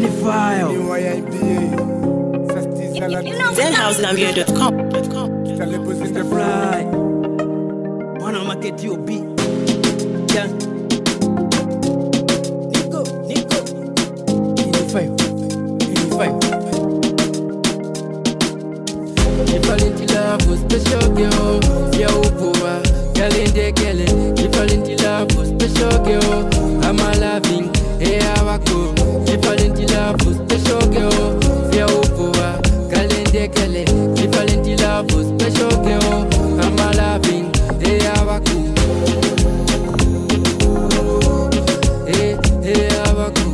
ZenHouseNambia.com. Wanna market your beat. Yeah. Nico. 85. If I into love was special girl, yeah, Upoa, girl in the Kelly. If I into love was special girl, I'm a loving, hey, Awako. If I into love was special girl, yeah, Upoa, girl in the Kelly. If I into love was special girl, I'm a loving, hey, Awako. Hey, Awako.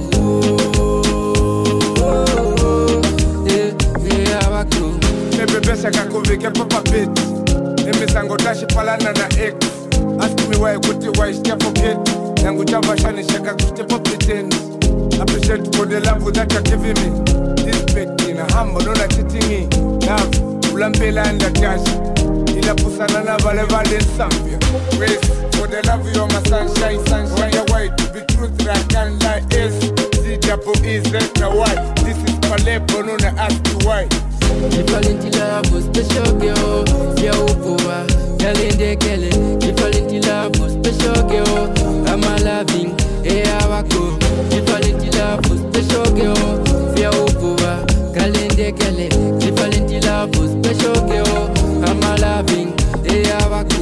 Hey, Awako. Besa kakuvike papa bit. Emisango dashi palana na ex. Ask me why you could why you forget. Yangu chamba shani shaka kustepa pretend. Appreciate for the love that you're giving me. Respect in a humble, no like cheating. Love, ulambela and the cash. Ila pusana na vale vale sambia. Grace, for the love you're my sunshine. When you're white, be truth that I can't lie. Yes, see double is that the why. This is Palepo, no na ask you why. If I into love was special girl, yeah, Upoa, girl in the Kelly. If I into love was special girl, I'm a loving, hey, Awako. If I into love was special girl, yeah, Upoa, girl in the Kelly. If I into love was special girl, I'm a loving, hey, Awako.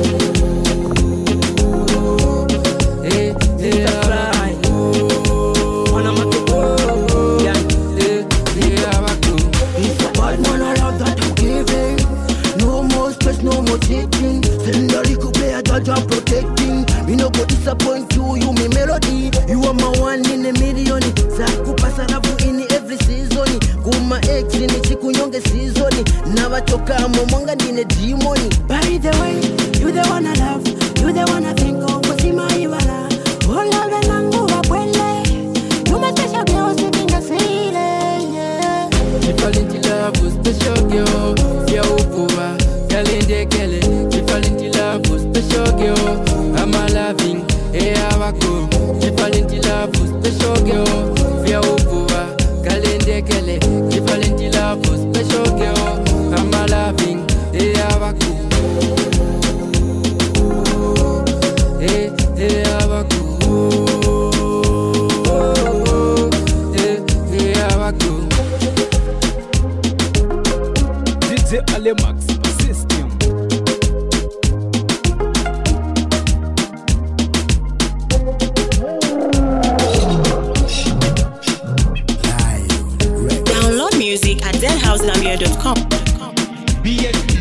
Hey, Awako. Wanna market your beat. Hey, Awako. Bad man around that you giving. No more stress, no more cheating. Send a little play a judge and protecting. Me no go disappoint you, you me melody. You are my one in a million. Sakupa sarafu in every season. Kuma ex in chiku nyonge season. Never choka momanga nine demoni. By the way, you the one I love. You the one I think of. Kusima iwala. Hola venangu wapwele. You my special girl sitting a ceiling. Yeah. If I into love was special girl, yeah, Upoa, girl in the Kelly. If I into love was special girl, I'm a loving, hey, Awako. If I into love was special girl, yeah, Upoa, girl in the Kelly. If I into love was special girl, I'm a loving, hey, Awako. Hey, Awako. Hey, Awako. DJ Alemax System. Download music at ZenHouseNambia.com. BX